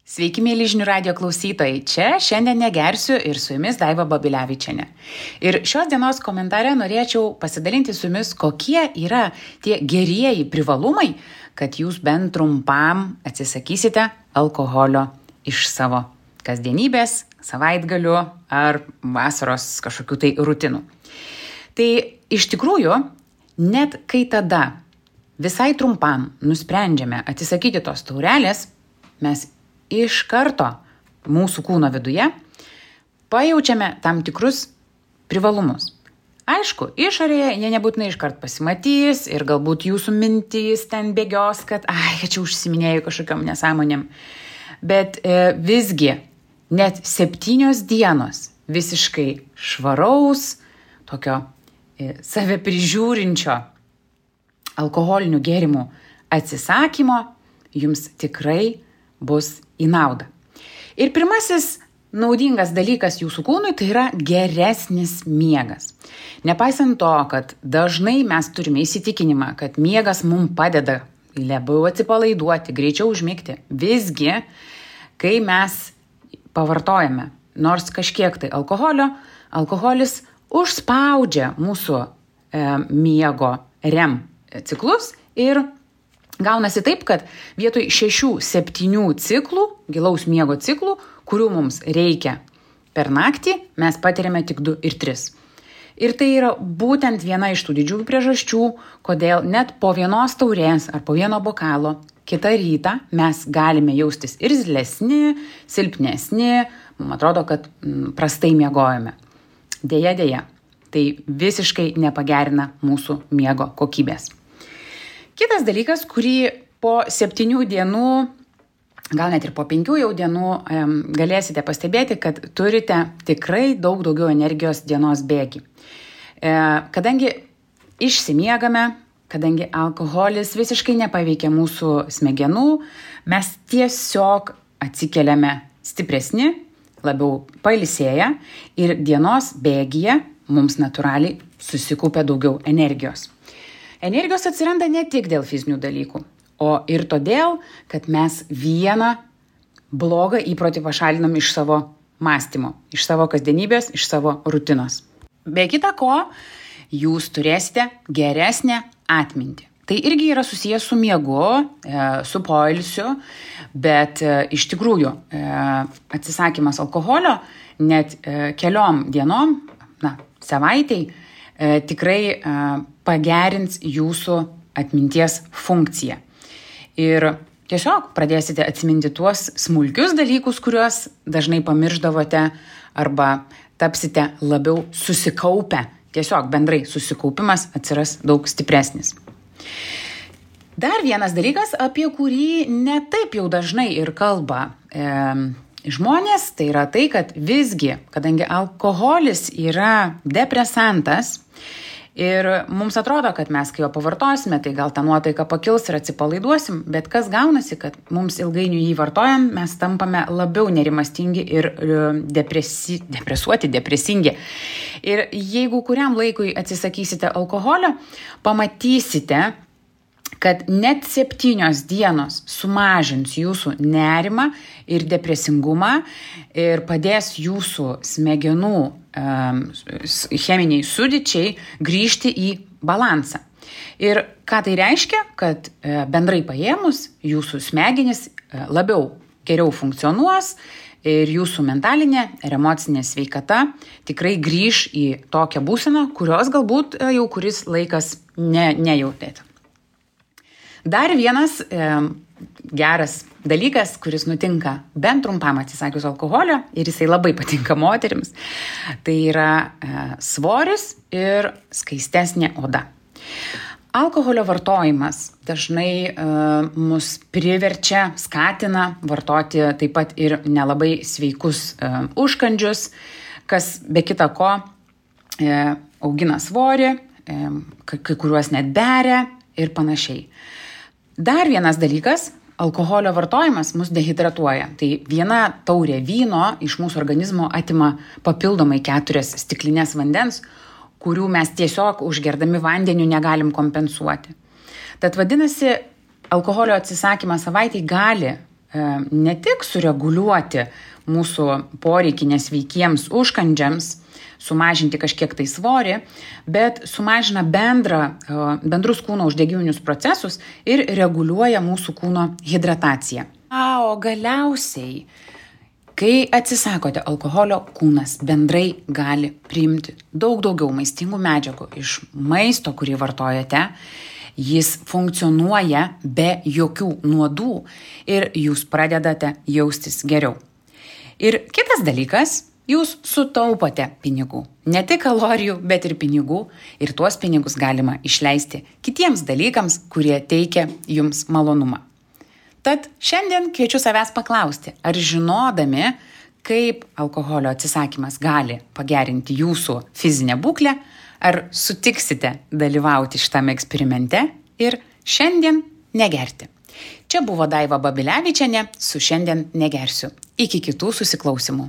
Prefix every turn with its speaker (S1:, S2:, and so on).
S1: Sveiki, mėly žinių radijo klausytojai. Čia šiandien negersiu ir su jumis Daiva Babilevičienė. Ir šios dienos komentare norėčiau pasidalinti su jumis, kokie yra tie gerieji privalumai, kad jūs bent trumpam atsisakysite alkoholio iš savo kasdienybės, savaitgalių ar vasaros kažkokių tai rutinų. Tai iš tikrųjų, net kai tada visai trumpam nusprendžiame atsisakyti tos taurelės, mes iš karto mūsų kūno viduje pajaučiame tam tikrus privalumus. Aišku, išorėje jie nebūtinai iškart pasimatys ir galbūt jūsų mintys ten bėgios, kad čia užsiminėjau kažkokiom nesąmonėm. Bet visgi net 7 dienos visiškai švaraus, tokio save prižiūrinčio alkoholinių gėrimų atsisakymo jums tikrai bus į naudą. Ir pirmasis naudingas dalykas jūsų kūnui tai yra geresnis miegas. Nepaisant to, kad dažnai mes turime įsitikinimą, kad miegas mums padeda labiau atsipalaiduoti, greičiau užmigti. Visgi, kai mes pavartojame nors kažkiek tai alkoholio, alkoholis užspaudžia mūsų miego REM ciklus ir gaunasi taip, kad vietoj 6-7 ciklų, gilaus miego ciklų, kurių mums reikia per naktį, mes patiriame tik 2 ir 3. Ir tai yra būtent viena iš tų didžiųjų priežasčių, kodėl net po vienos taurės ar po vieno bokalo kitą rytą mes galime jaustis irzlesni, silpnesni, mums atrodo, kad prastai miegojame. Deja, tai visiškai nepagerina mūsų miego kokybės. Kitas dalykas, kurį po 7 dienų, gal net ir po 5 jau dienų galėsite pastebėti, kad turite tikrai daug daugiau energijos dienos bėgy. Kadangi išsimiegame, kadangi alkoholis visiškai nepaveikia mūsų smegenų, mes tiesiog atsikeliame stipresni, labiau pailsėję ir dienos bėgyje mums natūraliai susikaupia daugiau energijos. Energijos atsiranda ne tik dėl fizinių dalykų, o ir todėl, kad mes vieną blogą įprotį pašalinam iš savo mąstymo, iš savo kasdienybės, iš savo rutinos. Be kita ko, jūs turėsite geresnę atmintį. Tai irgi yra susijęs su miegu, su poilsiu, bet iš tikrųjų atsisakymas alkoholio net keliom dienom, savaitei, tikrai pagerins jūsų atminties funkciją. Ir tiesiog pradėsite atsiminti tuos smulkius dalykus, kuriuos dažnai pamirždavote arba tapsite labiau susikaupę. Tiesiog bendrai susikaupimas atsiras daug stipresnis. Dar vienas dalykas, apie kurį ne taip jau dažnai ir kalba žmonės, tai yra tai, kad visgi, kadangi alkoholis yra depresantas, ir mums atrodo, kad mes, kai jo pavartosime, tai gal ta nuotaika pakils ir atsipalaiduosim, bet kas gaunasi, kad mums ilgainiui jį vartojam, mes tampame labiau nerimastingi ir depresingi. Ir jeigu kuriam laikui atsisakysite alkoholio, pamatysite, kad net 7 dienos sumažins jūsų nerimą ir depresingumą ir padės jūsų smegenų cheminiai sudėčiai grįžti į balansą. Ir ką tai reiškia, kad bendrai paėmus jūsų smegenys geriau funkcionuos ir jūsų mentalinė ir emocinė sveikata tikrai grįž į tokią būseną, kurios galbūt jau kuris laikas nejautėte. Dar vienas geras dalykas, kuris nutinka bent trumpam atsisakius alkoholio ir jisai labai patinka moterims, tai yra svoris ir skaistesnė oda. Alkoholio vartojimas dažnai mus priverčia, skatina vartoti taip pat ir nelabai sveikus užkandžius, kas be kita ko augina svorį, kai kuriuos net beria ir panašiai. Dar vienas dalykas, alkoholio vartojimas mus dehidratuoja. Tai viena taurė vyno iš mūsų organizmo atima papildomai 4 stiklinės vandens, kurių mes tiesiog užgerdami vandeniu negalim kompensuoti. Tad vadinasi, alkoholio atsisakymas savaitei gali ne tik sureguliuoti mūsų poreikį nesveikiems užkandžiams, sumažinti kažkiek tai svorį, bet sumažina bendrus kūno uždegiminius procesus ir reguliuoja mūsų kūno hidrataciją. O galiausiai, kai atsisakote alkoholio, kūnas bendrai gali priimti daug daugiau maistingų medžiagų iš maisto, kurį vartojate. Jis funkcionuoja be jokių nuodų ir jūs pradedate jaustis geriau. Ir kitas dalykas, jūs sutaupote pinigų. Ne tik kalorijų, bet ir pinigų. Ir tuos pinigus galima išleisti kitiems dalykams, kurie teikia jums malonumą. Tad šiandien kviečiu savęs paklausti, ar žinodami, kaip alkoholio atsisakymas gali pagerinti jūsų fizinę būklę, ar sutiksite dalyvauti šitame eksperimente ir šiandien negerti. Čia buvo Daiva Babilevičienė su Šiandien negersiu. Iki kitų susiklausimų.